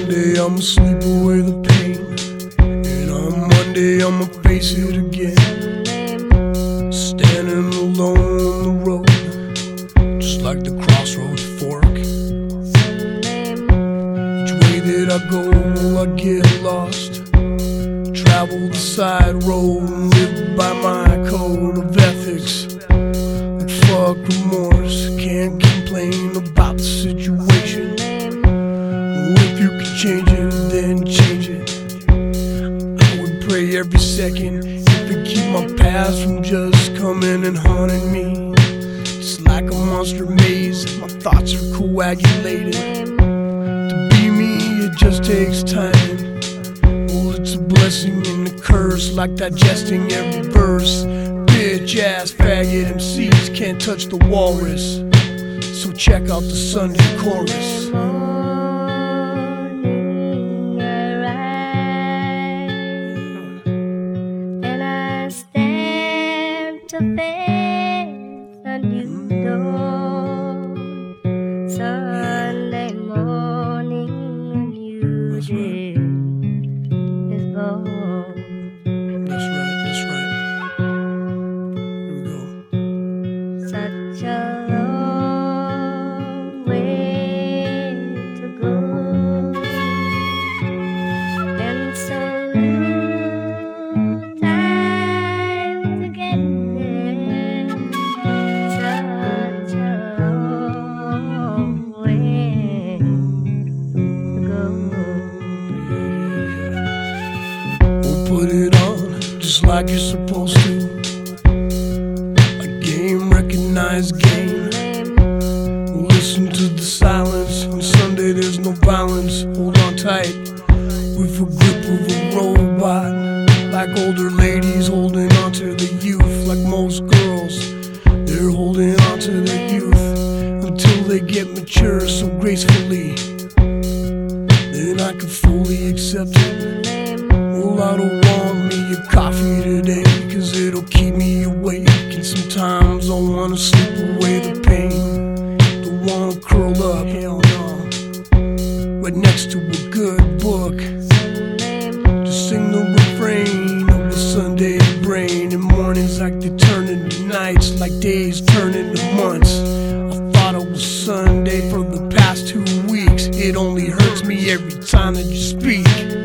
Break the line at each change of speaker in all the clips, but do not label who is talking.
Sunday I'ma sleep away the pain, and on Monday I'ma face it again. Standing alone on the road, just like the crossroads fork. Each way that I go, will I get lost? Travel the side road and live by my code of ethics. Like fuck remorse, can't complain about the situation. If you could change it, then change it. I would pray every second if it keep my past from just coming and haunting me. It's like a monster maze, my thoughts are coagulated. To be me, it just takes time. Well, it's a blessing and a curse, like digesting every verse. Bitch ass faggot MCs can't touch the walrus, so check out the Sunday chorus.
Face a new dawn. Sunday morning, a new day is born.
That's right. Here we go.
Such a long way to go, and so little time to get there. Such a long way to go.
We'll put it on just like you're supposed to. A game, recognized game. Listen to the silence. On Sunday there's no violence. Hold on tight with a grip of a robot. Like older ladies holding on to the youth. Like most girls, they're holding on to their youth until they get mature so gracefully. Then I can fully accept it. Well, I don't want me a coffee today, cause it'll keep me awake. And sometimes I wanna sleep away the pain. Don't wanna curl up, hell no, right next to a good book. Just sing the refrain of a Sunday brain. And mornings like they turn into nights, like days turn into months. I thought it was Sunday for the past 2 weeks. It only hurts me every time that you speak.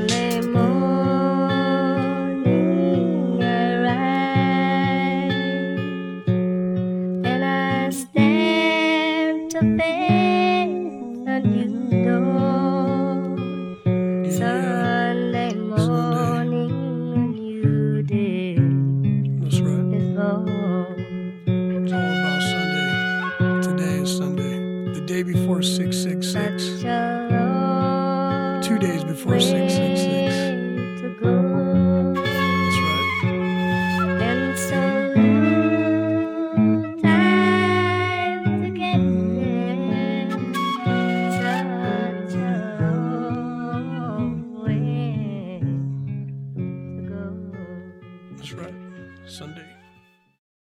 To face a new dawn. Sunday morning, a new day.
That's right.
Is born.
It's all about Sunday. Today is Sunday. The day before 666.
Such a